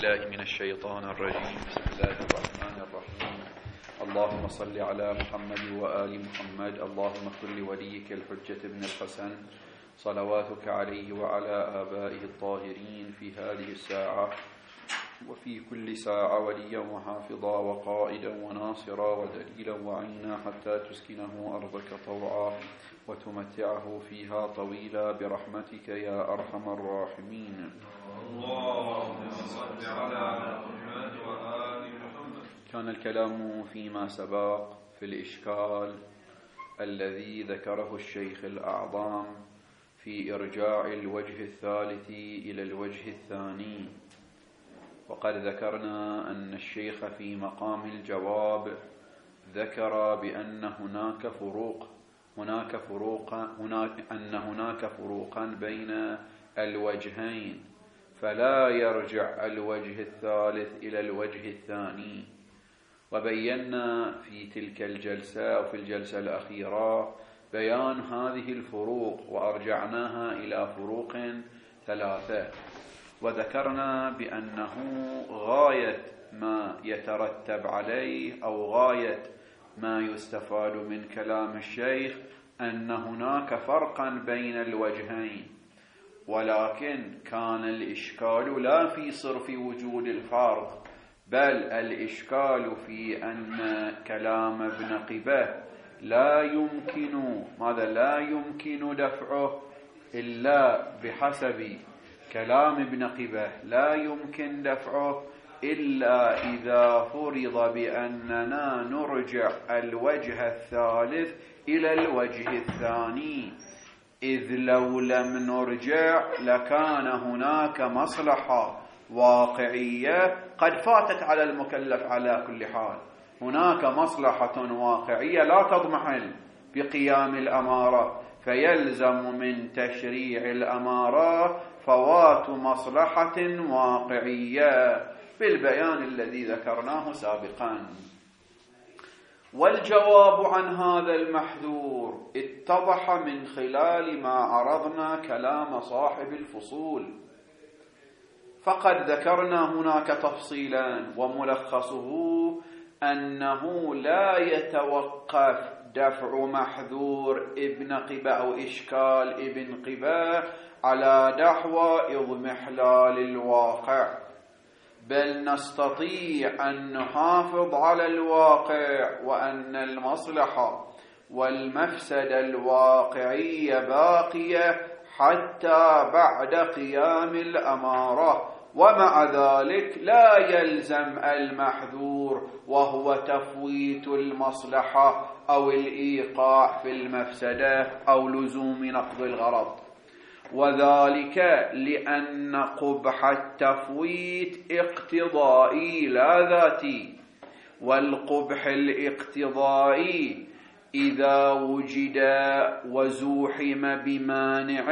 بالله من الشيطان الرجيم. بسم الله الرحمن الرحيم. اللهم صل على محمد وآل محمد. اللهم كن لوليك الحجة بن الحسن صلواتك عليه وعلى آبائه الطاهرين في هذه الساعة وفي كل ساعة وليا وحافظا وقائدا وناصرا ودليلا وعينا حتى تسكنه أرضك طوعا وتمتعه فيها طويلا برحمتك يا أرحم الراحمين. اللهم صل على محمد وآل محمد. كان الكلام فيما سبق في الإشكال الذي ذكره الشيخ الأعظم في إرجاع الوجه الثالث إلى الوجه الثاني، وقد ذكرنا أن الشيخ في مقام الجواب ذكر بأن هناك فروقا بين الوجهين، فلا يرجع الوجه الثالث إلى الوجه الثاني. وبينا في تلك الجلسة وفي الجلسة الأخيرة بيان هذه الفروق، وأرجعناها إلى فروق ثلاثة، وذكرنا بأنه غاية ما يترتب عليه أو غاية ما يستفاد من كلام الشيخ أن هناك فرقا بين الوجهين، ولكن كان الإشكال لا في صرف وجود الفرق، بل الإشكال في أن كلام ابن قبة لا يمكن دفعه إلا بحسب كلام ابن قبة، لا يمكن دفعه إلا إذا فرض بأننا نرجع الوجه الثالث إلى الوجه الثاني، إذ لو لم نرجع لكان هناك مصلحة واقعية قد فاتت على المكلف. على كل حال هناك مصلحة واقعية لا تضمحل بقيام الأمارة، فيلزم من تشريع الأمارة فوات مصلحة واقعية بالبيان الذي ذكرناه سابقا. والجواب عن هذا المحذور اتضح من خلال ما عرضنا كلام صاحب الفصول، فقد ذكرنا هناك تفصيلا، وملخصه أنه لا يتوقف دفع محذور ابن قبة أو إشكال ابن قبة على دحوى إضمحلال الواقع، بل نستطيع أن نحافظ على الواقع، وأن المصلحة والمفسدة الواقعية باقية حتى بعد قيام الأمارة، ومع ذلك لا يلزم المحذور وهو تفويت المصلحة أو الإيقاع في المفسدة أو لزوم نقض الغرض، وذلك لأن قبح التفويت اقتضائي لا ذاتي، والقبح الاقتضائي إذا وجد وزوحم بمانع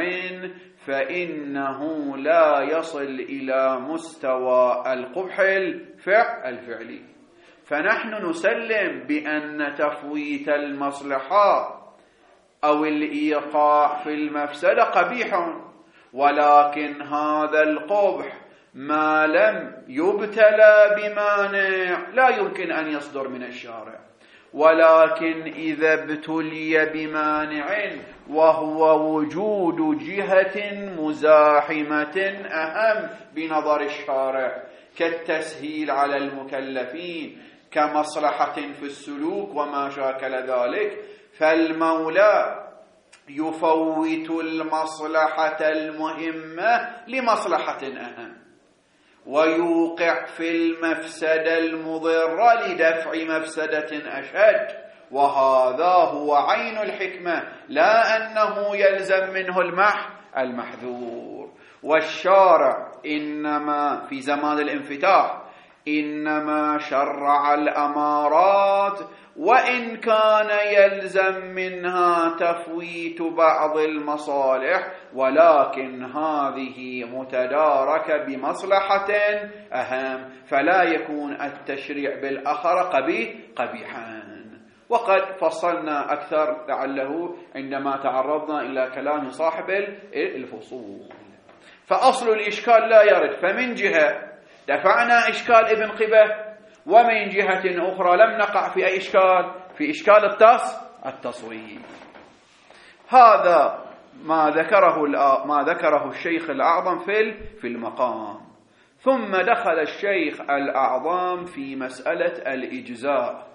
فإنه لا يصل إلى مستوى القبح الفعلي. فنحن نسلم بأن تفويت المصلحة أو الإيقاع في المفسدة قبيح، ولكن هذا القبح ما لم يبتلى بمانع لا يمكن أن يصدر من الشارع، ولكن إذا ابتلي بمانع وهو وجود جهة مزاحمة أهم بنظر الشارع كالتسهيل على المكلفين، كمصلحة في السلوك وما شاكل ذلك، فالمولى يفوت المصلحة المهمة لمصلحة أهم، ويوقع في المفسدة المضرة لدفع مفسدة أشد، وهذا هو عين الحكمة، لا أنه يلزم منه المحذور. والشارع إنما في زمان الانفتاح إنما شرع الأمارات، وإن كان يلزم منها تفويت بعض المصالح، ولكن هذه متداركة بمصلحة أهم، فلا يكون التشريع بالآخر قبيحا. وقد فصلنا أكثر لعله عندما تعرضنا إلى كلام صاحب الفصول. فأصل الإشكال لا يرد، فمن جهة دفعنا إشكال ابن قبة، ومن جهة أخرى لم نقع في أي إشكال، في إشكال التصوير. هذا ما ذكره الشيخ الأعظم في المقام. ثم دخل الشيخ الأعظم في مسألة الإجزاء،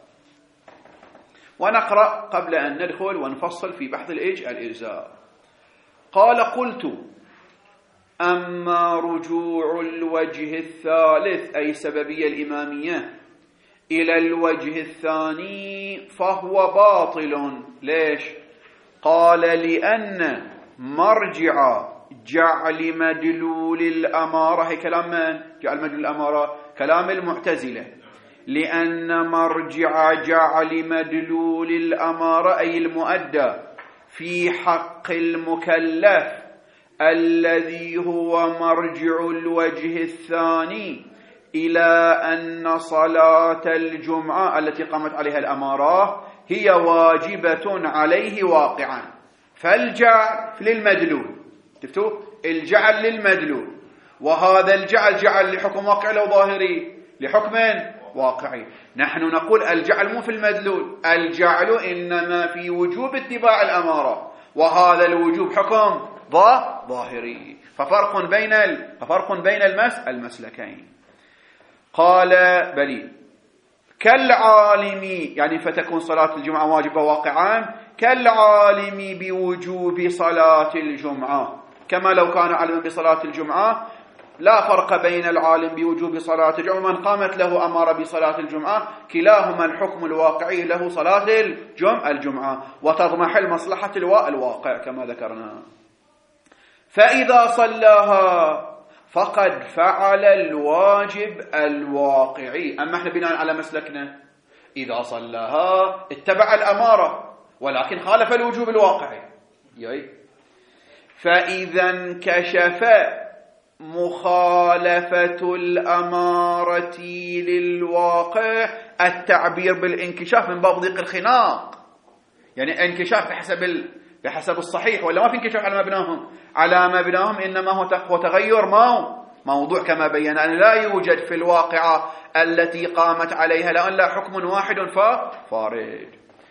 ونقرأ قبل أن ندخل ونفصل في بحث الإجزاء. قال: قلت: أما رجوع الوجه الثالث أي سببية الإمامية إلى الوجه الثاني فهو باطل. ليش؟ قال: لأن مرجع جعل مدلول الأمارة، هي كلام من؟ جعل مدلول الأمارة كلام المعتزلة. لأن مرجع جعل مدلول الأمارة أي المؤدى في حق المكلف الذي هو مرجع الوجه الثاني إلى أن صلاة الجمعة التي قامت عليها الأمارة هي واجبة عليه واقعا. فالجعل للمدلول، شفتوا؟ الجعل للمدلول، وهذا الجعل جعل لحكم واقعي لو ظاهري، لحكم واقعي. نحن نقول الجعل مو في المدلول، الجعل إنما في وجوب اتباع الأمارة، وهذا الوجوب حكم ظاهري. ففرق بين المسلكين. قال: بلي كالعالم، يعني فتكون صلاة الجمعة واجبة واقعا كالعالم بوجوب صلاة الجمعة، كما لو كان عالما بصلاة الجمعة. لا فرق بين العالم بوجوب صلاة الجمعة من قامت له أمارة بصلاة الجمعة، كلاهما الحكم الواقعي له صلاة الجمعة، وتضمحل مصلحة الواقع كما ذكرنا. فإذا صلاها فقد فعل الواجب الواقعي. أما احنا بناء على مسلكنا إذا صلاها اتبع الأمارة ولكن خالف الوجوب الواقعي. فإذا انكشف مخالفة الأمارة للواقع، التعبير بالانكشاف من باب ضيق الخناق، يعني انكشاف بحسب الصحيح، ولا ما في انكشاف على مبناهم إنما هو تغير موضوع كما بينا أن لا يوجد في الواقعة التي قامت عليها لأن حكم واحد فارد.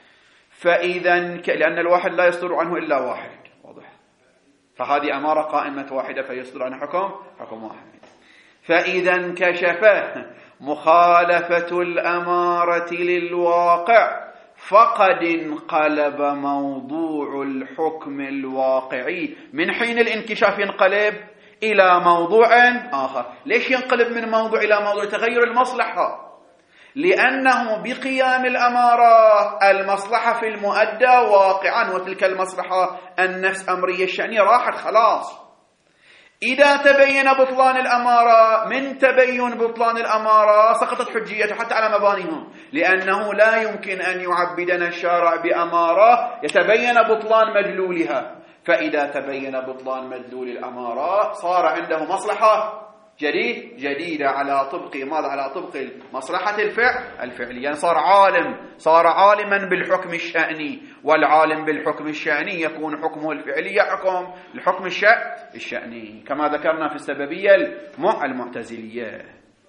لأن الواحد لا يصدر عنه إلا واحد، واضح؟ فهذه أمارة قائمة واحدة فيصدر عنها حكم واحد. فإذا انكشف مخالفة الأمارة للواقع فقد انقلب موضوع الحكم الواقعي. من حين الانكشاف ينقلب إلى موضوع آخر. ليش ينقلب من موضوع إلى موضوع؟ تغير المصلحة، لأنه بقيام الأمارة المصلحة في المؤدى واقعا، وتلك المصلحة النفس أمرية الشأنية راحت خلاص. إذا تبين بطلان الأمارة، من تبين بطلان الأمارة سقطت حجيته حتى على مبانيهم، لأنه لا يمكن أن يعبدنا الشارع بأمارة يتبين بطلان مدلولها. فإذا تبين بطلان مدلول الأمارة صار عنده مصلحة جديدة على طبق ماذا؟ على طبق مصلحة الفعلية. يعني صار عالما بالحكم الشأني، والعالم بالحكم الشأني يكون حكمه الفعلي حكم الحكم الشأني، كما ذكرنا في السببية المعتزلية.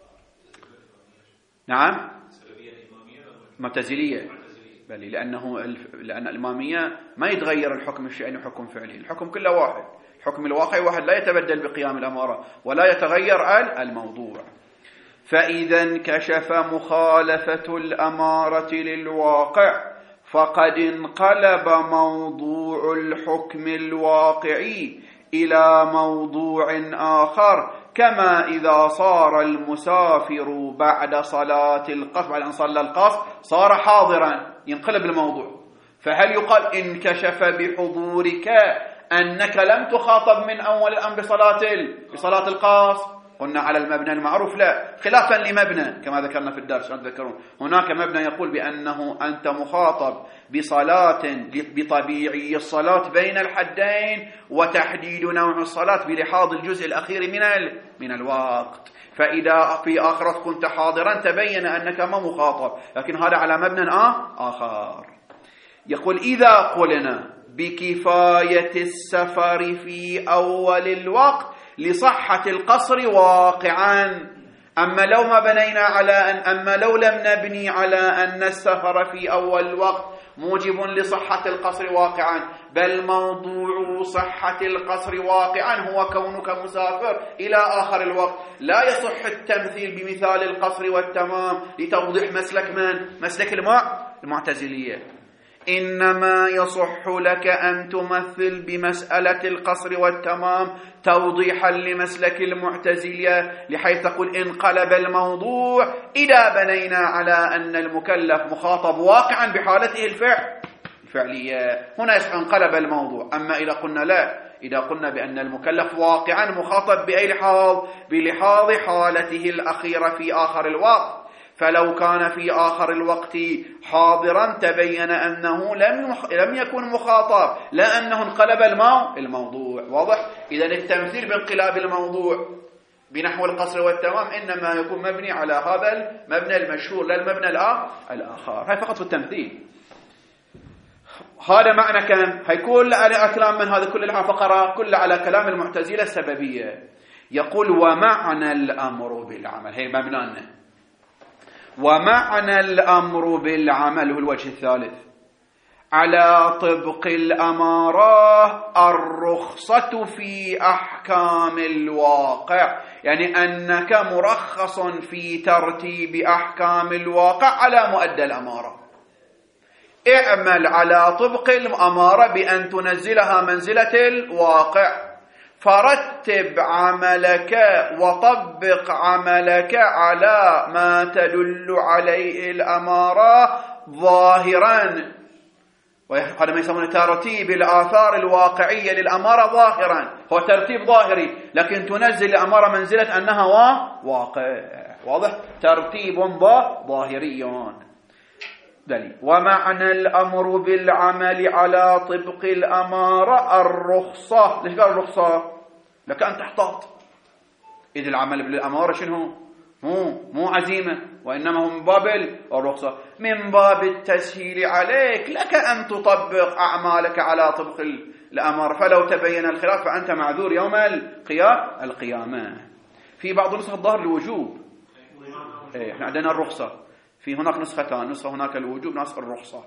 نعم، معتزلية، بل لأن الإمامية ما يتغير الحكم الشأني حكم فعلي، الحكم كله واحد، الحكم الواقعي واحد لا يتبدل بقيام الأمارة ولا يتغير الموضوع. فإذا انكشف مخالفة الأمارة للواقع فقد انقلب موضوع الحكم الواقعي إلى موضوع آخر، كما إذا صار المسافر بعد صلاة القصر، بعد أن صلى القصر صار حاضرا، ينقلب الموضوع. فهل يقال انكشف بحضورك أنك لم تخاطب من أول الأمر بصلاة القصر؟ قلنا على المبنى المعروف لا، خلافا لمبنى كما ذكرنا في الدرس. تذكرون هناك مبنى يقول بأنه أنت مخاطب بصلاة بطبيعي الصلاة بين الحدين وتحديد نوع الصلاة بلحاظ الجزء الأخير من الوقت. فإذا في آخرة كنت حاضرا تبين أنك ما مخاطب، لكن هذا على مبنى آخر. يقول إذا قلنا بكفاية السفر في أول الوقت لصحة القصر واقعا، أما لو لم نبني على أن السفر في أول الوقت موجب لصحة القصر واقعا، بل موضوع صحة القصر واقعا هو كونك مسافر إلى آخر الوقت، لا يصح التمثيل بمثال القصر والتمام لتوضيح مسلك المعتزلية. إنما يصح لك أن تمثل بمسألة القصر والتمام توضيحا لمسلك المعتزلية، لحيث تقول انقلب الموضوع إذا بنينا على أن المكلف مخاطب واقعا بحالته الفعلية، هنا يصح انقلب الموضوع. أما إذا قلنا لا، إذا قلنا بأن المكلف واقعا مخاطب بأي لحاظ؟ بلحاظ حالته الأخيرة في آخر الوقت، فلو كان في آخر الوقت حاضرا تبين أنه لم يكن مخاطب، لا أنه انقلب الموضوع. واضح؟ إذا التمثيل بانقلاب الموضوع بنحو القصر والتمام إنما يكون مبني على هذا المبنى المشهور لا المبنى الآخر. هاي فقط في التمثيل. هذا معنى كان هيكون على كلام من هذا كل الفقرة كل على كلام المعتزلة السببية. يقول ومعنى الأمر بالعمل، هي مبنانا. ومعنى الأمر بالعمل هو الوجه الثالث على طبق الأمارة الرخصة في أحكام الواقع، يعني أنك مرخص في ترتيب أحكام الواقع على مؤدى الأمارة. اعمل على طبق الأمارة بأن تنزلها منزلة الواقع، فرتب عملك وطبق عملك على ما تدل عليه الأمارة ظاهرا، وهذا ما يسمونه ترتيب الآثار الواقعية للأمارة ظاهرا، هو ترتيب ظاهري لكن تنزل الأمارة منزلة أنها واقع. واضح؟ ترتيب ظاهري. دليل. ومعنى الأمر بالعمل على طبق الأمارة الرخصة. ليش قال الرخصة؟ لك أن تحتاط، إذ العمل بالأمارة شنو؟ مو عزيمة، وإنما هو من باب الرخصة، من باب التسهيل عليك، لك أن تطبق أعمالك على طبق الأمارة، فلو تبين الخلاف فأنت معذور يوم القيامة. في بعض نسخ الظهر الوجوب، احنا عندنا الرخصة، في هناك نسختان، نسخة هناك الوجوب، نسخة الرخصة.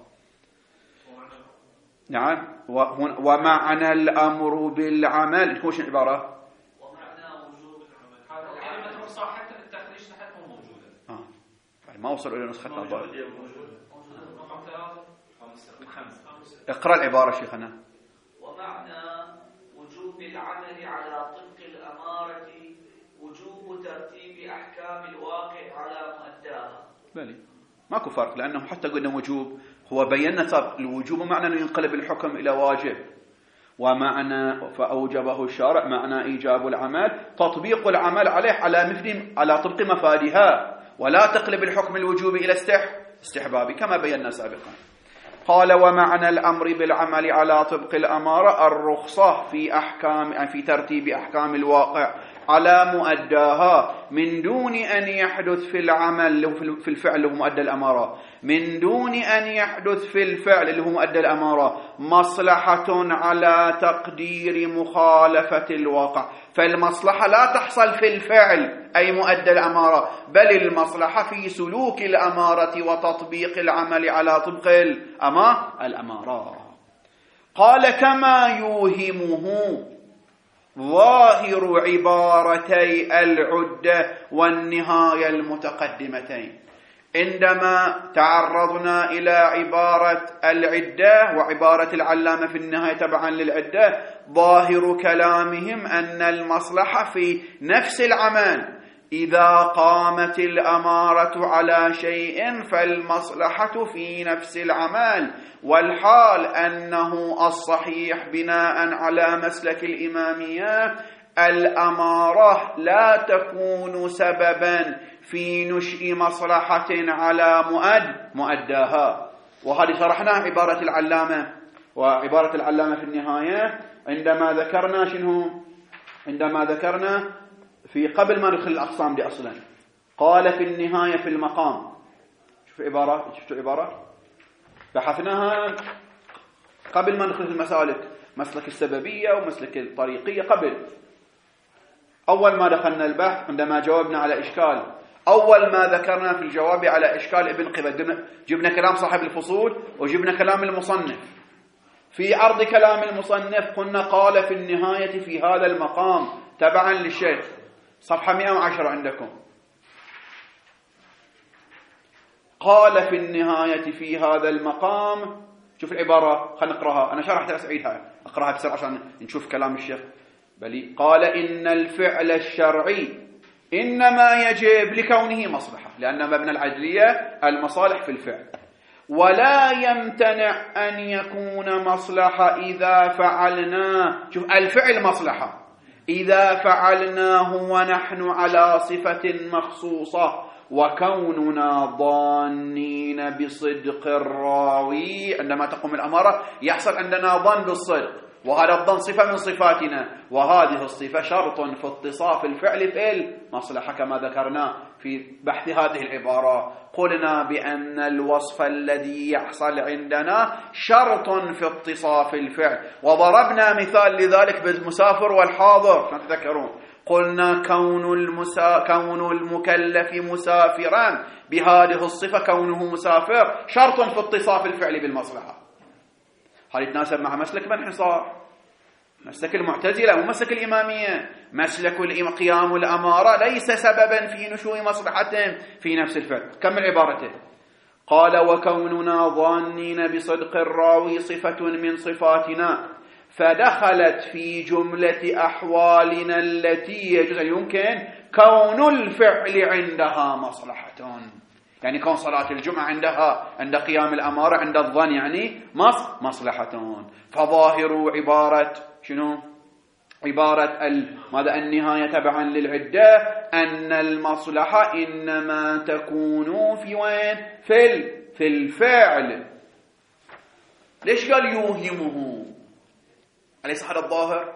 نعم. ومعنى الأمر بالعمل هو شنو العبارة؟ ومعنى وجوب العمل كلمة الرخصة حتى في التخريج تحت مو موجودة. ما وصلوا إلى نسختان الظاهر. اقرأ العبارة شيخنا. ومعنى وجوب العمل على طبق الأمارة وجوب ترتيب أحكام الواقع على مؤداها. بلي ماكو فرق، لأنه حتى قلنا وجوب هو بينا صار الوجوب معنى أنه ينقلب الحكم إلى واجب، ومعنى فأوجبه الشارع معنى إيجاب العمل تطبيق العمل عليه على طبق مفادها، ولا تقلب الحكم الوجوبي إلى استحبابي كما بينا سابقا. قال ومعنى الأمر بالعمل على طبق الأمارة الرخصة في ترتيب أحكام الواقع على مؤداها من دون أن يحدث في العمل في الفعل اللي هو مؤدى الأمارة، من دون أن يحدث في الفعل اللي هو مؤدى الأمارة مصلحة على تقدير مخالفة الواقع. فالمصلحة لا تحصل في الفعل أي مؤدى الأمارة، بل المصلحة في سلوك الأمارة وتطبيق العمل على طبق الأمارة. قال كما يوهمه ظاهر عبارتي العدة والنهاية المتقدمتين. عندما تعرضنا إلى عبارة العدة وعبارة العلامة في النهاية تبعا للعدة، ظاهر كلامهم أن المصلحة في نفس العمل، إذا قامت الأمارة على شيء فالمصلحة في نفس العمل، والحال أنه الصحيح بناء على مسلك الإمامية الأمارة لا تكون سببا في نشء مصلحة على مؤداها. وهذه شرحنا عبارة العلامة وعبارة العلامة في النهاية عندما ذكرنا في قبل ما ندخل الأقسام دي أصلا، قال في النهاية في المقام. شفتوا عبارة بحثناها قبل ما ندخل في المسالك، مسلك السببية ومسلك الطريقية. قبل أول ما دخلنا البحث عندما جاوبنا على إشكال أول ما ذكرنا في الجواب على إشكال ابن قبة جبنا كلام صاحب الفصول وجبنا كلام المصنف. في عرض كلام المصنف قلنا قال في النهاية في هذا المقام تبعا للشيخ، صفحة 110 عندكم، قال في النهاية في هذا المقام. شوف العبارة، خلينا نقراها، أنا شرحتها سعيدها، أقراها بسرعة عشان نشوف كلام الشيخ. بلي قال إن الفعل الشرعي إنما يجب لكونه مصلحة، لأن مبنى العدلية المصالح في الفعل، ولا يمتنع أن يكون مصلحة إذا فعلناه. شوف الفعل مصلحة إذا فعلناه ونحن على صفة مخصوصة، وكوننا ظانين بصدق الراوي. عندما تقوم الأمارة يحصل عندنا ظن بالصدق، وهذا الظن صفة من صفاتنا، وهذه الصفة شرط في اتصاف الفعل في المصلحة كما ذكرنا في بحث هذه العبارة. قلنا بأن الوصف الذي يحصل عندنا شرط في اتصاف الفعل، وضربنا مثال لذلك بالمسافر والحاضر، ما تذكرون؟ قلنا كون المكلف مسافرا بهذه الصفة، كونه مسافر شرط في اتصاف الفعل بالمصلحة. هل يتناسب مع مسلك من حصار؟ مسلك المعتزلة ومسلك الإمامية. مسلك قيام الأمارة ليس سببا في نشوء مصلحة في نفس الفعل. كمل عبارته، قال وكوننا ظانين بصدق الراوي صفة من صفاتنا، فدخلت في جملة أحوالنا التي يجوز أن يمكن كون الفعل عندها مصلحة. يعني كون صلاة الجمعة عندها عند قيام الأمارة عند الظن يعني مصلحة. فظاهر عبارة شنو؟ عبارة ماذا؟ النهاية تبعا للعدة أن المصلحة إنما تكون في وين؟ في الفعل. ليش قال يوهمه؟ أليس هذا الظاهر؟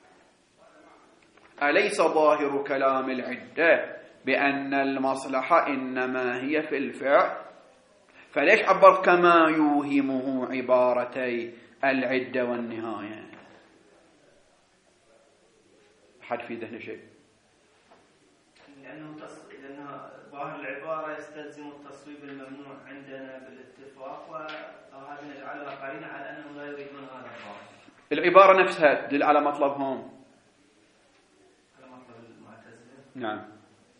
أليس ظاهر كلام العدة بأن المصلحة إنما هي في الفعل؟ فليش عبر كما يوهمه عبارتي العدة والنهاية؟ حد في ذهن شيء؟ لأنه ظاهر العبارة يستلزم التصويب الممنوع عندنا بالاتفاق، وهذا نجعلها قرينة على أنهم لا يريدون هذا الظاهر. العبارة نفسها تدل على مطلبهم، على مطلب المعتزلة. نعم.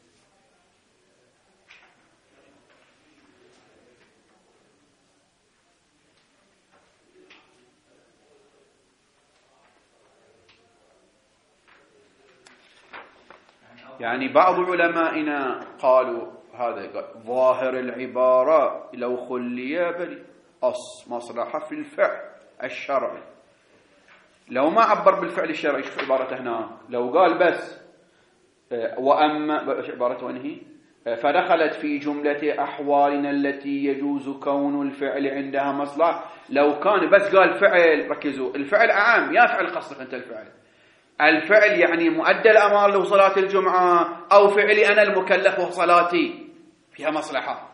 يعني بعض علمائنا قالوا هذا ظاهر العبارة لو خلي بل مصلحة في الفعل الشرعي. لو ما عبر بالفعل الشرعي، شوف عبارته هنا، لو قال بس وأما عبارته وانهي فدخلت في جملة أحوالنا التي يجوز كون الفعل عندها مصلحة. لو كان بس قال فعل، ركزوا، الفعل أعام، يا فعل قصدك أنت الفعل يعني مؤدى الأمر له صلاة الجمعة، أو فعلي أنا المكلف وصلاتي فيها مصلحة.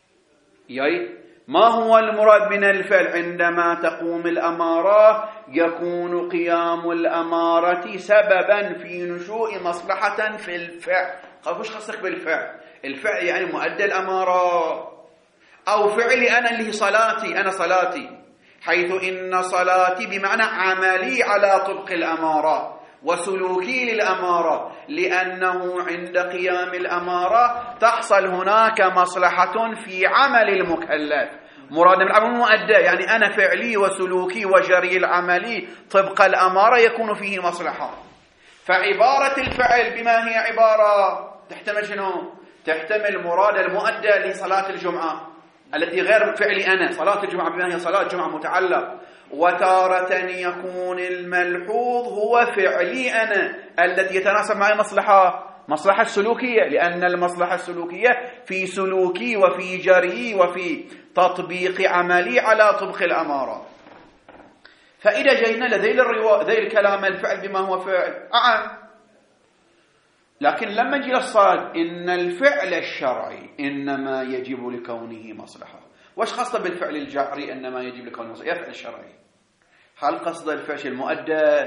ما هو المراد من الفعل؟ عندما تقوم الأمارة يكون قيام الأمارة سببا في نشوء مصلحة في الفعل. وش قصدك بالفعل؟ الفعل يعني مؤدى الأمارة، أو فعلي أنا اللي هي صلاتي، أنا صلاتي، حيث إن صلاتي بمعنى عملي على طبق الأمارة وسلوكي للأمارة، لأنه عند قيام الأمارة تحصل هناك مصلحة في عمل المكلف. مراد من العمل مؤدى، يعني أنا فعلي وسلوكي وجري العملي طبق الأمارة يكون فيه مصلحة. فعبارة الفعل بما هي عبارة تحتمل شنو؟ تحتمل مراد المؤدى لصلاة الجمعة التي غير فعلي أنا، صلاة الجمعة بما هي صلاة جمعة متعلق. وتارة يكون الملحوظ هو فعلي أنا التي يتناسب مع مصلحة السلوكية، لأن المصلحة السلوكية في سلوكي وفي جري وفي تطبيق عملي على طبق الأمارة. فإذا جينا ذي الكلام الفعل بما هو فعل أعم، لكن لما جي الصاد إن الفعل الشرعي إنما يجب لكونه مصلحة. وش قصده بالفعل الجعري إنما يجب لكونه مصلحة؟ يفعل الشرعي، هل قصد الفعل المؤدى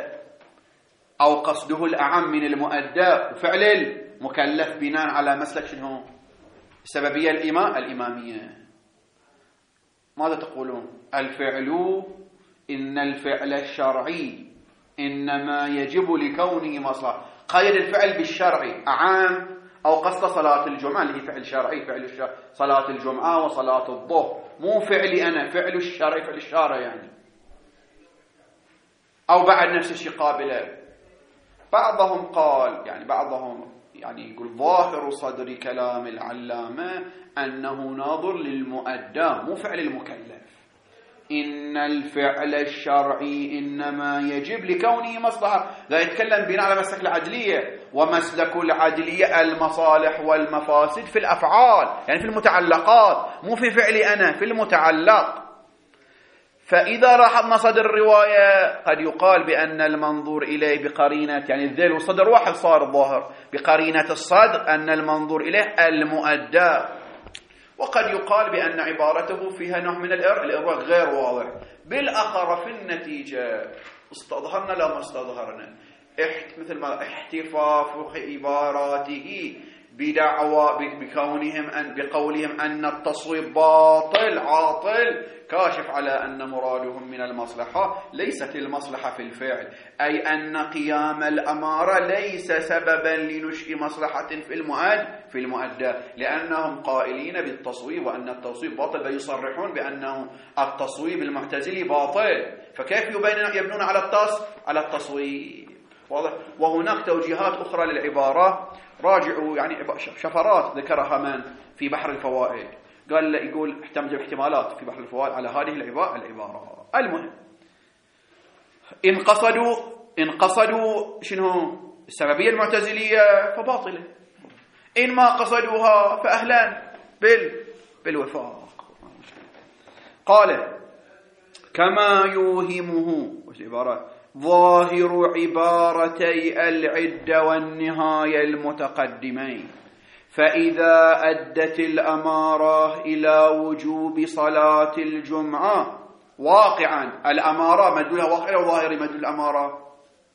أو قصده الأعم من المؤدى وفعل المكلف بناء على مسلك شنو؟ السببية الإمامية. ماذا تقولون؟ الفعل إن الفعل الشرعي إنما يجب لكونه مصلحة. قيد الفعل بالشرعي أعام أو قصد صلاة الجمعة اللي هي فعل شرعي، صلاة الجمعة وصلاة الظهر، مو فعلي أنا، فعل الشرعي، فعل الشارع يعني. أو بعد نفس الشيء قابلة. بعضهم قال يعني يقول ظاهر صدر كلام العلامة أنه ناظر للمؤدى مو فعل المكلف. إن الفعل الشرعي إنما يجب لكونه مصلحة. لا يتكلم بناء على مسلك العدلية، ومسلك العدلية المصالح والمفاسد في الأفعال، يعني في المتعلقات، مو في فعلي أنا، في المتعلق. فإذا لاحظنا صدر الرواية قد يقال بأن المنظور إليه بقرينة، يعني الذيل والصدر واحد صار ظاهر، بقرينة الصدر أن المنظور إليه المؤدى. وقد يقال بأن عبارته فيها نوع من الإرواء غير واضح. بالأخر في النتيجة استظهرنا لا ما استظهرنا، مثل ما احتفاف عباراته بدعوى بقولهم أن التصويب باطل عاطل كاشف على أن مرادهم من المصلحة ليست المصلحة في الفعل، أي أن قيام الأمارة ليس سببا لنشء مصلحة في المؤدى، لأنهم قائلين بالتصويب وأن التصويب باطل، فيصرحون بأنه التصويب المعتزلي باطل، فكيف يبنون على التصويب؟ واضح. وهناك توجيهات أخرى للعبارة، راجعوا يعني شفرات ذكرها من في بحر الفوائد، يقول احتمالات في بحر الفوائد على هذه العبارة. المهم إن قصدوا شنو السببية المعتزلية فباطلة، إن ما قصدوها فأهلا بالوفاق. قال كما يوهمه العبارات ظاهر عبارتي العدة والنهاية المتقدمين، فإذا أدت الأمارة إلى وجوب صلاة الجمعة واقعا، الأمارة مدلولها واقعي أو ظاهري؟ مدلول الأمارة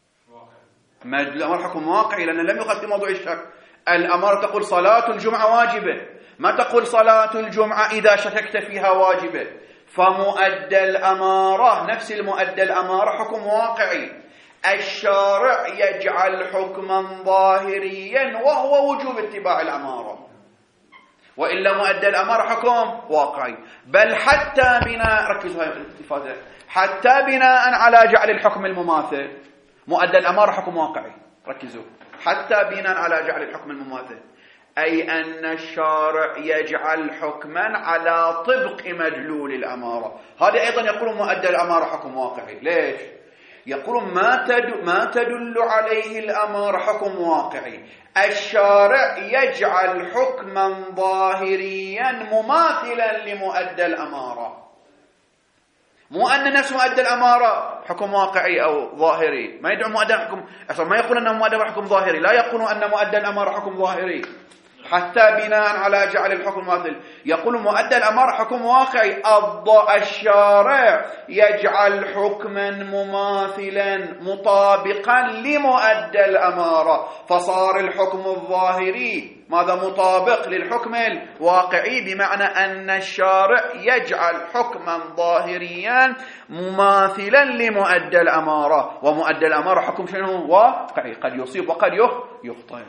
حكم واقعي، لأن لم يقدم موضوع الشك. الأمارة تقول صلاة الجمعة واجبة، ما تقول صلاة الجمعة إذا شككت فيها واجبة. فمؤدى الأمارة نفس المؤدى الأمارة حكم واقعي، الشارع يجعل حكما ظاهريا وهو وجوب اتباع الأمارة، وإلا مؤدى الأمارة حكم واقعي. بل حتى بناء، ركزوا هاي الاتفاقات، حتى بناء على جعل الحكم المماثل مؤدى الأمارة حكم واقعي. ركزوا، حتى بناء على جعل الحكم المماثل، أي أن الشارع يجعل حكما على طبق مدلول الأمارة. هذا أيضا يقولون مؤدى الأمارة حكم واقعي. ليش؟ يقولون ما تدل عليه الأمارة حكم واقعي، الشارع يجعل حكما ظاهريا مماثلا لمؤدى الأمارة، مو أن نفس مؤدى الأمارة حكم واقعي أو ظاهري. ما يدعون مؤدى حكم، أصلا ما يقولون أن مؤدى حكم ظاهري، لا يقولون أن مؤدى الأمارة حكم ظاهري حتى بناء على جعل الحكم مماثل. يقول مؤدى الأمارة حكم واقعي، الشارع يجعل حكما مماثلا مطابقا لمؤدى الأمارة، فصار الحكم الظاهري ماذا؟ مطابق للحكم الواقعي، بمعنى أن الشارع يجعل حكما ظاهريا مماثلا لمؤدى الأمارة، ومؤدى الأمارة حكم شنو؟ واقعي، قد يصيب وقد يخطئ.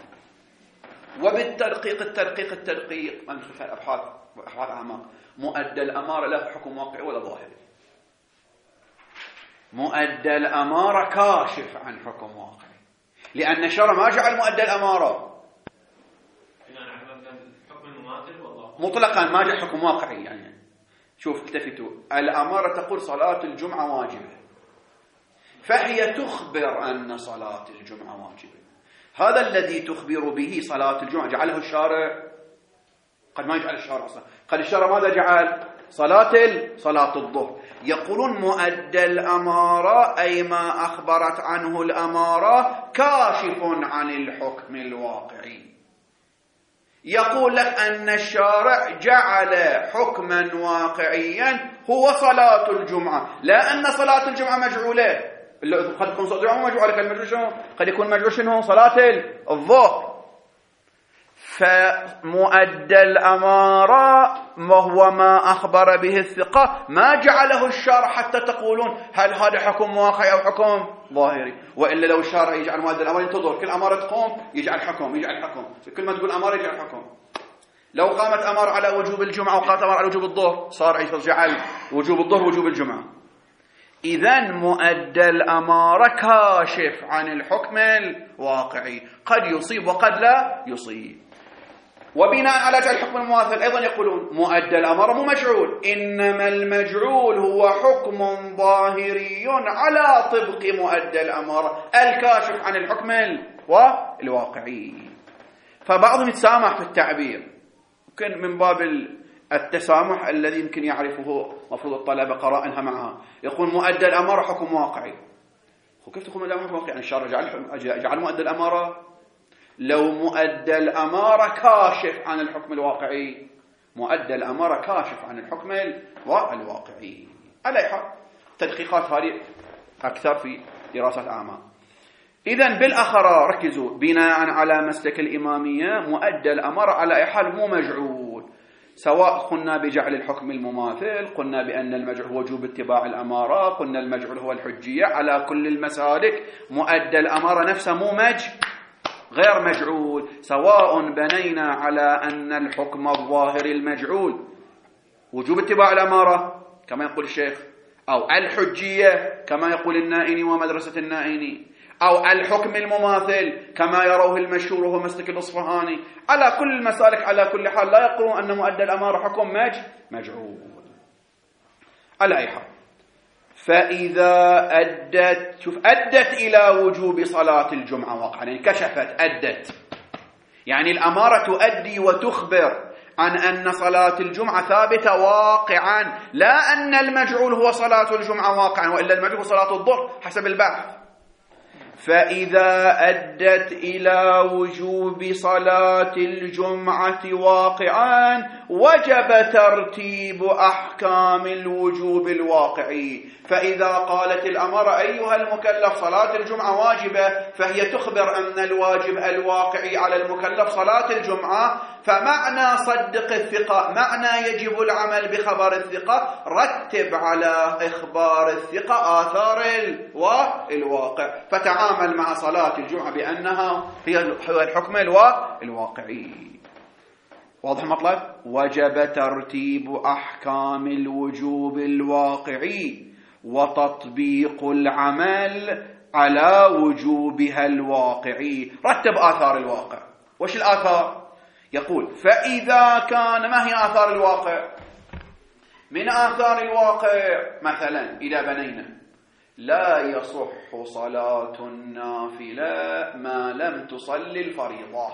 وبالتدقيق من خلال أبحاث أعماق، مؤدى الأمارة لا حكم واقعي ولا ظاهري، مؤدى الأمارة كاشف عن حكم واقعي، لأن الشرع ما جعل مؤدى الأمارة مطلقا، ما جعل حكم واقعي. يعني شوف التفتوا، الأمارة تقول صلاة الجمعة واجبة، فهي تخبر أن صلاة الجمعة واجبة. هذا الذي تخبر به صلاة الجمعة جعله الشارع؟ قد ما يجعل الشارع أصلا، قد الشارع ماذا جعل؟ صلاة الظهر. يقولون مؤدى الأمارة أي ما أخبرت عنه الأمارة كاشف عن الحكم الواقعي. يقول لك أن الشارع جعل حكما واقعيا هو صلاة الجمعة، لا أن صلاة الجمعة مجعولة. قد يكون صلاة الجمعة مجعولة، قد يكون مجعول شنو؟ صلاة الظهر. فمؤدى الأمارة وهو ما أخبر به الثقة ما جعله الشارع حتى تقولون هل هذا حكم واقعي أو حكم ظاهري. وإلا لو الشارع يجعل مؤدى الأمارة ينتظر كل أمارة تقوم يجعل حكم كل ما تقول أمارة يجعل حكم. لو قامت أمارة على وجوب الجمعة وقامت أمارة على وجوب الظهر صار يجعل وجوب الظهر وجوب الجمعة. إذن مؤدى الأمارة كاشف عن الحكم الواقعي، قد يصيب وقد لا يصيب. وبناء على الحكم المماثل أيضا يقولون مؤدى الأمارة مو مجعول، إنما المجعول هو حكم ظاهري على طبق مؤدى الأمارة الكاشف عن الحكم الواقعي. فبعضهم يتسامح في التعبير، يمكن من باب التسامح الذي يمكن يعرفه مفروض الطلبة قرائنها معها. يقول مؤدى الأمارة حكم واقعي. كيف تقول مؤدى الأمارة حكم واقعي؟ يعني الشارع جعل مؤدى الأمارة. لو مؤدى الأمارة كاشف عن الحكم الواقعي، مؤدى الأمارة كاشف عن الحكم الواقعي. على أي حال تدقيقات هذه أكثر في دراسة أعمال. إذن بالأخرى ركزوا، بناء على مسلك الإمامية مؤدى الأمارة على أي حال مو مجعول، سواء قلنا بجعل الحكم المماثل، قلنا بأن المجعول هو وجوب اتباع الأمارة، قلنا المجعول هو الحجية، على كل المسالك مؤدى الأمارة نفسه مو غير مجعول، سواء بنينا على أن الحكم الظاهر المجعول وجوب اتباع الأمارة كما يقول الشيخ، أو الحجية كما يقول النائني ومدرسة النائني، أو الحكم المماثل كما يروه المشهور وهو مسلك الأصفهاني. على كل المسالك على كل حال لا يقولون أن مؤدى الأمارة حكم مجعول. على أي حال، فإذا أدت إلى وجوب صلاة الجمعة واقعا، يعني كشفت أدت، يعني الأمارة تؤدي وتخبر عن أن صلاة الجمعة ثابتة واقعا، لا أن المجعول هو صلاة الجمعة واقعا، وإلا المجعول هو صلاة الظهر حسب البحث. فإذا أدت إلى وجوب صلاة الجمعة واقعا وجب ترتيب أحكام الوجوب الواقعي. فإذا قالت الأمارة أيها المكلف صلاة الجمعة واجبة، فهي تخبر أن الواجب الواقعي على المكلف صلاة الجمعة. فمعنى صدق الثقة، معنى يجب العمل بخبر الثقة، رتب على إخبار الثقة آثار الواقع، فتعامل مع صلاة الجمعة بأنها هي الحكم الواقعي. واضح المطلب؟ وجب ترتيب أحكام الوجوب الواقعي وتطبيق العمل على وجوبها الواقعي. رتب آثار الواقع. وش الآثار؟ يقول فإذا كان، ما هي آثار الواقع؟ من آثار الواقع مثلا إذا بنينا لا يصح صلاة النافلة ما لم تصلي الفريضة.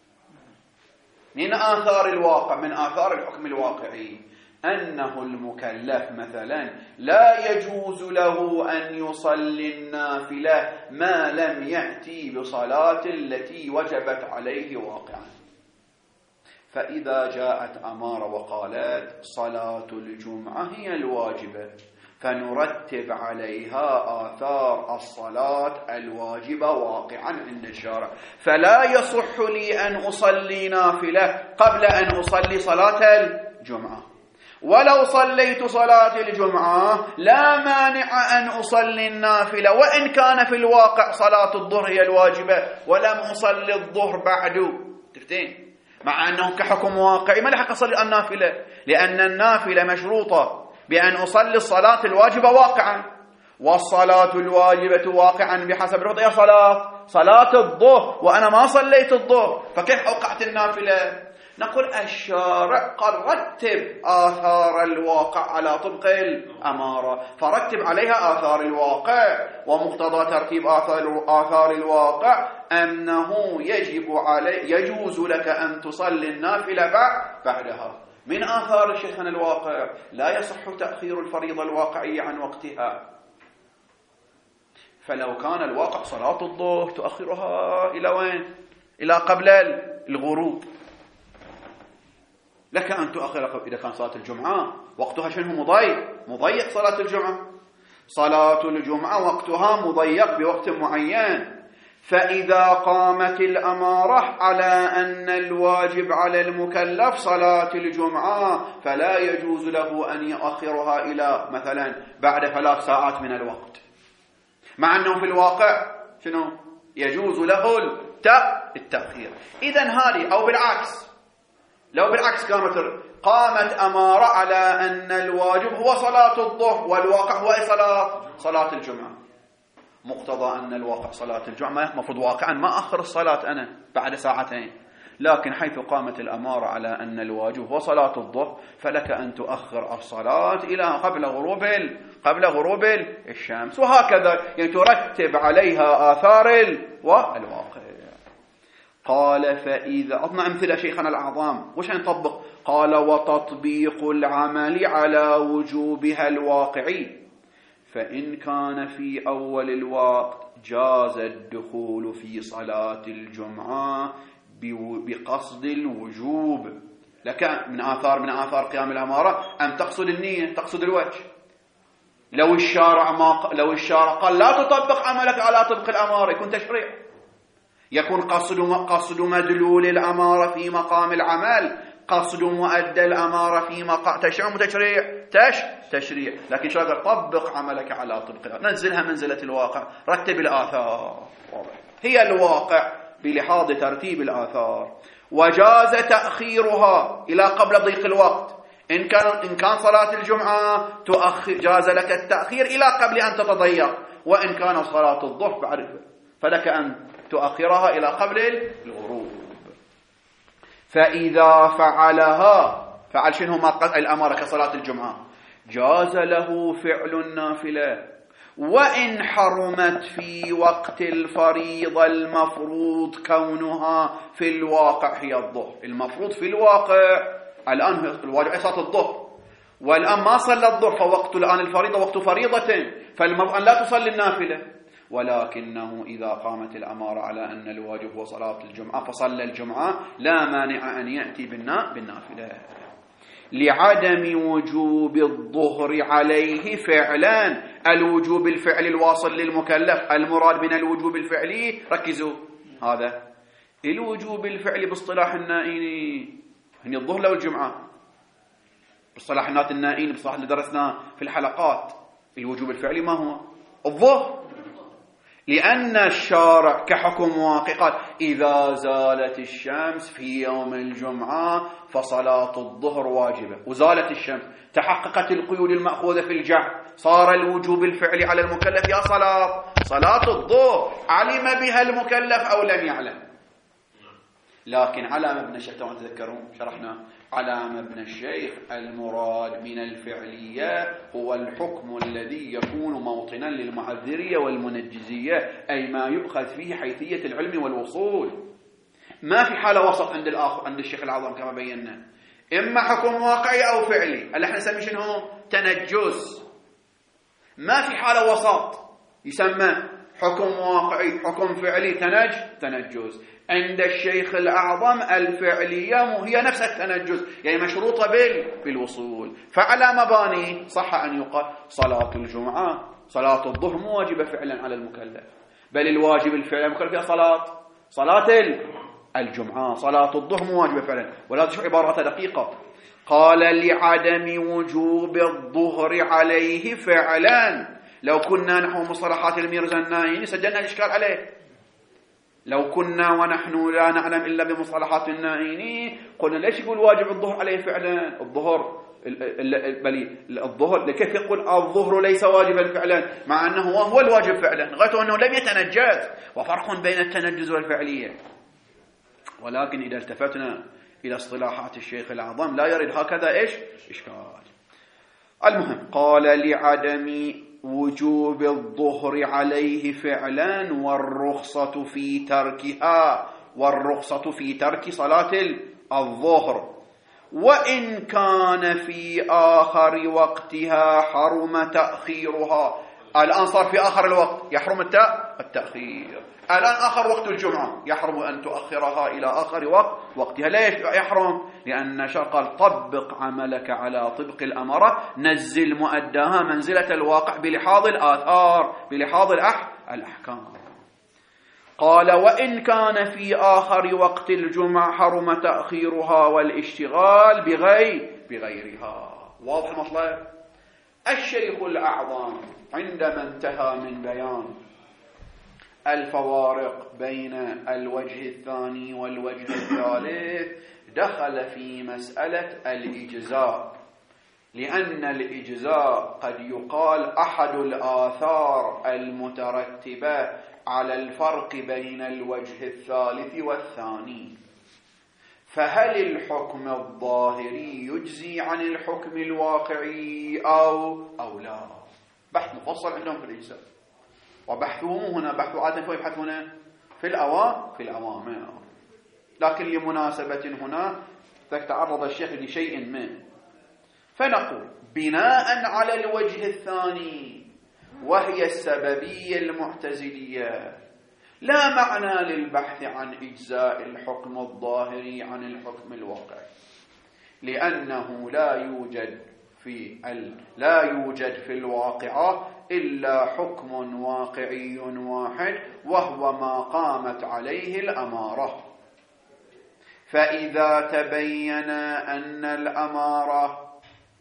من آثار الواقع، من آثار الحكم الواقعي، أنه المكلف مثلا لا يجوز له أن يصلي النافلة ما لم يأتي بصلاة التي وجبت عليه واقعا. فإذا جاءت أمارة وقالت صلاة الجمعة هي الواجبة، فنرتب عليها آثار الصلاة الواجبة واقعا عند الشارع. فلا يصح لي أن أصلي نافلة قبل أن أصلي صلاة الجمعة، ولو صليت صلاة الجمعة لا مانع أن أصلي النافلة، وإن كان في الواقع صلاة الظهر هي الواجبة ولم أصلي الظهر بعد. تفتين؟ مع أنه كحكم واقعي ما لحق أصلي النافلة، لأن النافلة مشروطة بأن أصلي الصلاة الواجبة واقعا، والصلاة الواجبة واقعا بحسب الرضا صلاة الظهر، وأنا ما صليت الظهر، فكيف أوقعت النافلة؟ نقول الشارع قد رتب آثار الواقع على طبق الأمارة، فرتب عليها آثار الواقع. ومقتضى ترتيب آثار الواقع أنه يجوز لك أن تصلي النافلة بعدها. من آثار شيخنا الواقع لا يصح تأخير الفريضة الواقعية عن وقتها. فلو كان الواقع صلاة الظهر تؤخرها إلى وين؟ إلى قبل الغروب. لك أن تؤخر إذا كان صلاة الجمعة وقتها شنو مضيق صلاة الجمعة. صلاة الجمعة وقتها مضيق بوقت معين، فإذا قامت الأمارة على أن الواجب على المكلف صلاة الجمعة فلا يجوز له أن يؤخرها إلى مثلا بعد 3 ساعات من الوقت، مع أنه في الواقع شنو؟ يجوز له التأخير. إذن هذه أو بالعكس، لو بالعكس قامت أمارة على أن الواجب هو صلاة الظهر والواقع هو صلاة الجمعة، مقتضى أن الواقع صلاة الجمعة مفروض واقعا ما أخر الصلاة أنا بعد 2 ساعات، لكن حيث قامت الأمارة على أن الواجب هو صلاة الظهر فلك أن تؤخر الصلاة إلى قبل غروب الشمس، وهكذا يعني ترتب عليها آثار الواقع. قال فإذا أطمع أمثلة شيخنا الأعظام وش نطبق؟ قال وتطبيق العمل على وجوبها الواقعي، فإن كان في أول الوقت جاز الدخول في صلاة الجمعة بقصد الوجوب، لك من آثار قيام الأمارة أن تقصد النية، تقصد الوجه. لو الشارع قال لا تطبق عملك على طبق الأمارة يكون تشريع، يكون قصد مدلول الأمارة في مقام العمل، قصد مؤدى الأمارة في مقام تشريع. لكن شرع طبق عملك على طبق، ننزلها منزلة الواقع، رتب الآثار، هي الواقع بلحاظ ترتيب الآثار. وجاز تأخيرها إلى قبل ضيق الوقت، إن كان صلاة الجمعة جاز لك التأخير إلى قبل أن تتضيق، وإن كان صلاة الظهر فلك أن تؤخرها إلى قبل الغروب. فإذا فعل شنو ما الأمر كصلاة الجمعة جاز له فعل النافلة، وإن حرمت في وقت الفريضة المفروض كونها في الواقع هي الظهر. المفروض في الواقع الآن الواجب صلاة الظهر، والآن ما صلى الظهر فوقت الآن الفريضة وقت فريضة، فالمفروض أن لا تصلي النافلة، ولكنه إذا قامت الأمارة على أن الواجب هو صلاة الجمعة فصلى الجمعة لا مانع أن يأتي بالنافلة، لعدم وجوب الظهر عليه فعلا. الوجوب الفعلي الواصل للمكلف، المراد من الوجوب الفعلي ركزوا هذا الوجوب الفعلي باصطلاح النائين هي الظهر لو الجمعة، باصطلاح النائين باصطلاح اللي درسناه في الحلقات الوجوب الفعلي ما هو؟ الظهر، لأن الشارع كحكم واقع قال إذا زالت الشمس في يوم الجمعة فصلاة الظهر واجبة، وزالت الشمس تحققت القيود المأخوذة في الجعل، صار الوجوب الفعلي على المكلف يا صلاة الظهر، علم بها المكلف أو لم يعلم. لكن على مبنى الشيخ تذكرون شرحنا على مبنى الشيخ المراد من الفعلية هو الحكم الذي يكون موطنا للمعذرية والمنجزية، أي ما يؤخذ فيه حيثية العلم والوصول. ما في حالة وسط عند الشيخ العظام كما بينا، إما حكم واقعي أو فعلي، اللي احنا نسميه شنو؟ تنجز. ما في حالة وسط يسمى حكم واقعي حكم فعلي تنجز. عند الشيخ الأعظم الفعلية هي نفس التنجز، يعني مشروطة بالوصول. فعلى مباني صح أن يقال صلاة الجمعة صلاة الظهر مو واجبة فعلا على المكلف، بل الواجب الفعلي المكلف هي صلاة الجمعة، صلاة الظهر مو واجبة فعلا. ولا تشوف عبارة دقيقة، قال لعدم وجوب الظهر عليه فعلا. لو كنا نحو مصطلحات الميرزا النائين سجلنا الإشكال عليه، لو كنا ونحن لا نعلم إلا بمصطلحات النائين قلنا ليش يقول واجب الظهر عليه فعلا؟ الظهر كيف يقول الظهر ليس واجبا فعلا مع أنه هو الواجب فعلا، غير أنه لم يتنجز، وفرق بين التنجز والفعلية. ولكن إذا التفتنا إلى اصطلاحات الشيخ الأعظم لا يرد هكذا إشكال. المهم قال لعدم وجوب الظهر عليه فعلا والرخصة في ترك صلاة الظهر، وإن كان في آخر وقتها حرم تأخيرها. الآن صار في آخر الوقت يحرم التأخير، الآن آخر وقت الجمعة يحرم أن تؤخرها إلى آخر وقتها. ليش يحرم؟ لأن شرع قال طبق عملك على طبق الأمرة، نزل مؤداها منزلة الواقع بلحاظ الآثار بلحاظ الأحكام. قال وإن كان في آخر وقت الجمعة حرم تأخيرها والاشتغال بغيرها. واضح المطلب؟ الشيخ الأعظم عندما انتهى من بيان الفوارق بين الوجه الثاني والوجه الثالث دخل في مسألة الإجزاء، لأن الإجزاء قد يقال أحد الآثار المترتبة على الفرق بين الوجه الثالث والثاني. فهل الحكم الظاهري يجزي عن الحكم الواقعي أو لا؟ بحث مفصل عندهم في الإجزاء، وبحثهم هنا بحث عادة يبحث هنا في الأوامر، لكن لمناسبة هنا تعرض الشيخ لشيء ما. فنقول بناء على الوجه الثاني وهي السببية المعتزلية لا معنى للبحث عن إجزاء الحكم الظاهري عن الحكم الواقعي، لأنه لا يوجد في الواقعة إلا حكم واقعي واحد، وهو ما قامت عليه الأمارة. فإذا تبين أن الأمارة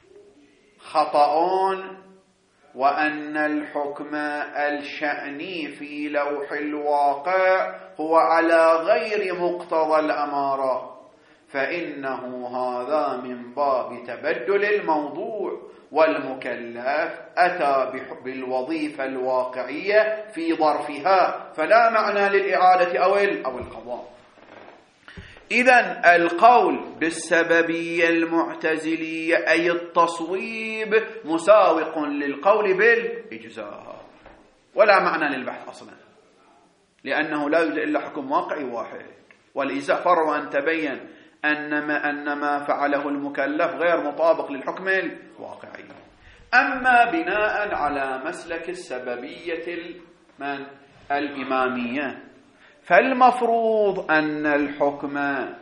خطأ وأن الحكم الشأني في لوح الواقع هو على غير مقتضى الأمارة، فإنه هذا من باب تبدل الموضوع، والمكلف أتى بالوظيفة الواقعية في ظرفها، فلا معنى للإعادة أو القضاء. إذن القول بالسببية المعتزلية أي التصويب مساوق للقول بالإجزاء، ولا معنى للبحث أصلا، لأنه لا يوجد إلا حكم واقعي واحد، والإجزاء فرع أن تبين أن ما فعله المكلف غير مطابق للحكم الواقعي. أما بناء على مسلك السببية الإمامية، فالمفروض أن الحكم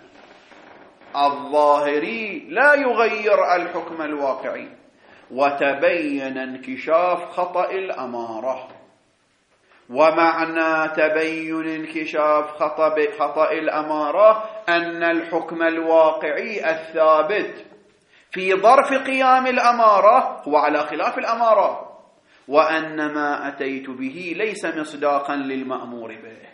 الظاهري لا يغير الحكم الواقعي، وتبين انكشاف خطأ الأمارة. ومعنى تبين انكشاف خطأ الأمارة أن الحكم الواقعي الثابت في ظرف قيام الأمارة هو على خلاف الأمارة، وأن ما أتيت به ليس مصداقا للمأمور به.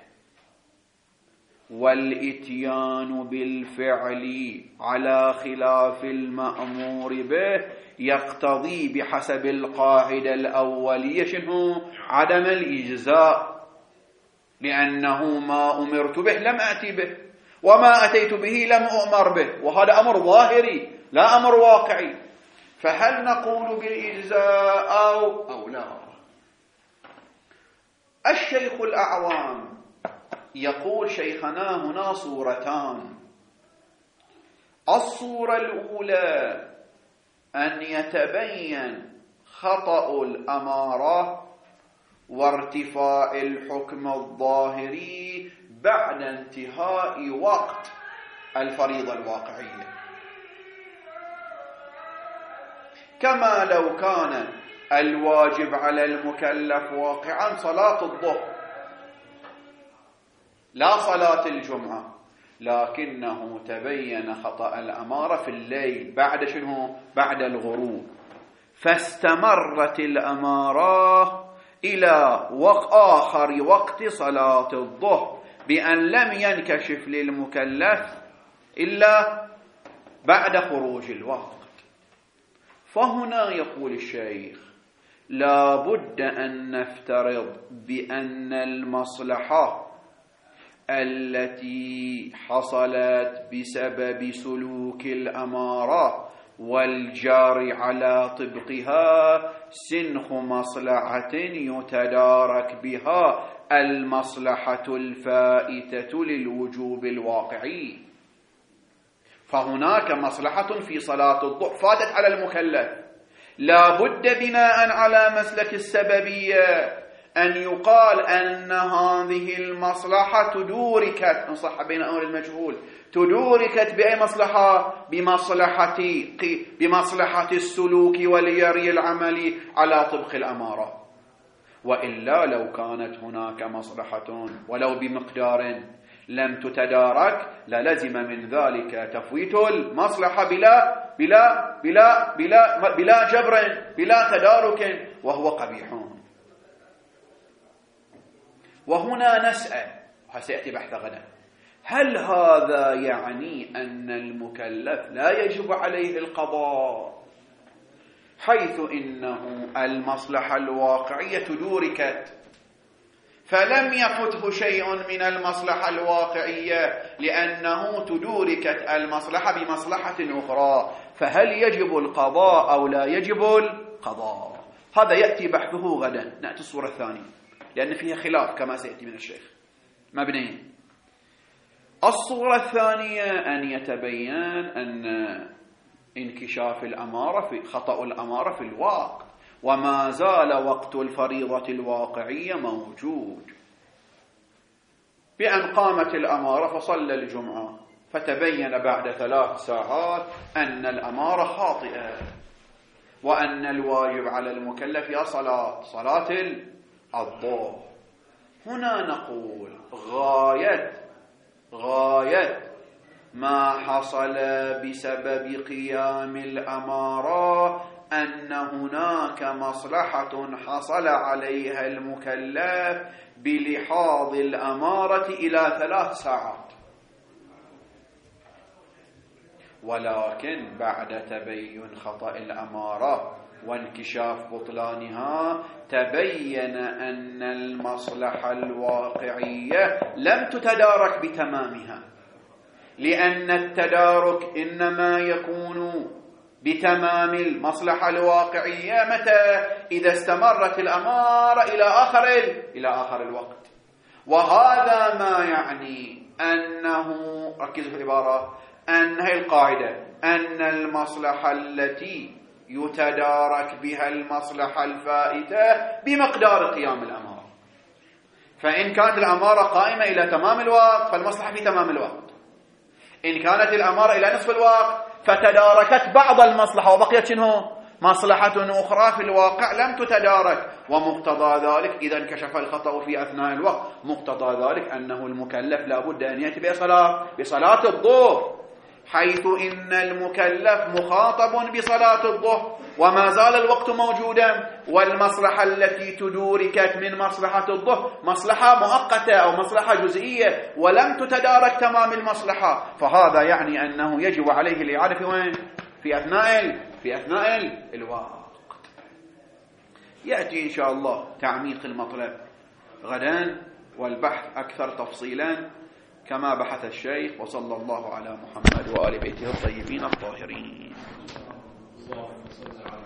والإتيان بالفعل على خلاف المأمور به يقتضي بحسب القاعدة الأولية شنو؟ عدم الإجزاء، لأنه ما أمرت به لم أتي به، وما أتيت به لم أؤمر به، وهذا أمر ظاهري لا أمر واقعي. فهل نقول بالإجزاء أو لا؟ الشيخ الأعوام يقول شيخنا هنا صورتان. الصورة الأولى أن يتبين خطأ الأمارة وارتفاع الحكم الظاهري بعد انتهاء وقت الفريضة الواقعية، كما لو كان الواجب على المكلف واقعا صلاة الظهر لا صلاة الجمعة، لكنه تبين خطأ الأمارة في الليل بعد شنو؟ بعد الغروب، فاستمرت الأمارة إلى آخر وقت صلاة الظهر بأن لم ينكشف للمكلف إلا بعد خروج الوقت. فهنا يقول الشيخ لا بد أن نفترض بأن المصلحة التي حصلت بسبب سلوك الأمارة والجار على طبقها سنخ مصلحة يتدارك بها المصلحة الفائتة للوجوب الواقعي. فهناك مصلحة في صلاة الظهر فاتت على المكلف، لا بد بناء على مسلك السببية أن يقال أن هذه المصلحة تدوركت، إن صح بين أمر المجهول، تدوركت بأي مصلحة؟ بمصلحة السلوك واليري العملي على طبق الأمارة. وإلا لو كانت هناك مصلحة ولو بمقدار لم تتدارك للزم من ذلك تفويت المصلحة بلا جبر بلا تدارك، وهو قبيح. وهنا نسأل، وسيأتي بحث غدا، هل هذا يعني أن المكلف لا يجب عليه القضاء حيث إنه المصلحة الواقعية تدوركت فلم يفته شيء من المصلحة الواقعية لأنه تدوركت المصلحة بمصلحة أخرى، فهل يجب القضاء أو لا يجب القضاء؟ هذا يأتي بحثه غدا. نأتي الصورة الثانية لأن فيها خلاف كما سيأتي من الشيخ مبنيين. الصورة الثانية أن يتبين أن انكشاف الأمارة في خطأ الأمارة في الواقع، وما زال وقت الفريضة الواقعية موجود، بأن قامت الأمارة فصلى الجمعة فتبين بعد 3 ساعات أن الأمارة خاطئة وأن الواجب على المكلف هي صلاة الظهر. هنا نقول غاية ما حصل بسبب قيام الأمارة أن هناك مصلحة حصل عليها المكلف بلحاظ الأمارة إلى 3 ساعات، ولكن بعد تبين خطأ الأمارة وانكشاف بطلانها تبين أن المصلحة الواقعية لم تتدارك بتمامها، لأن التدارك إنما يكون بتمام المصلحة الواقعية متى؟ إذا استمرت الأمارة إلى آخر الوقت. وهذا ما يعني أنه، ركزوا في العبارة، أن هي القاعدة أن المصلحة التي يتدارك بها المصلحة الفائتة بمقدار قيام الأمارة. فإن كانت الأمارة قائمة إلى تمام الوقت فالمصلحة في تمام الوقت، إن كانت الأمارة إلى نصف الوقت فتداركت بعض المصلحة وبقيت مصلحة أخرى في الواقع لم تتدارك. ومقتضى ذلك إذا انكشف الخطأ في أثناء الوقت مقتضى ذلك أنه المكلف لا بد أن يأتي بصلاة الظهر، حيث إن المكلف مخاطب بصلاة الظهر وما زال الوقت موجودا، والمصلحة التي تدوركت من مصلحة الظهر مصلحة مؤقتة أو مصلحة جزئية ولم تتدارك تمام المصلحة، فهذا يعني أنه يجب عليه الإعادة في وين؟ في أثناء الوقت. يأتي إن شاء الله تعميق المطلب غدا والبحث أكثر تفصيلا كما بحث الشيخ، وصلى الله على محمد وآل بيته الطيبين الطاهرين.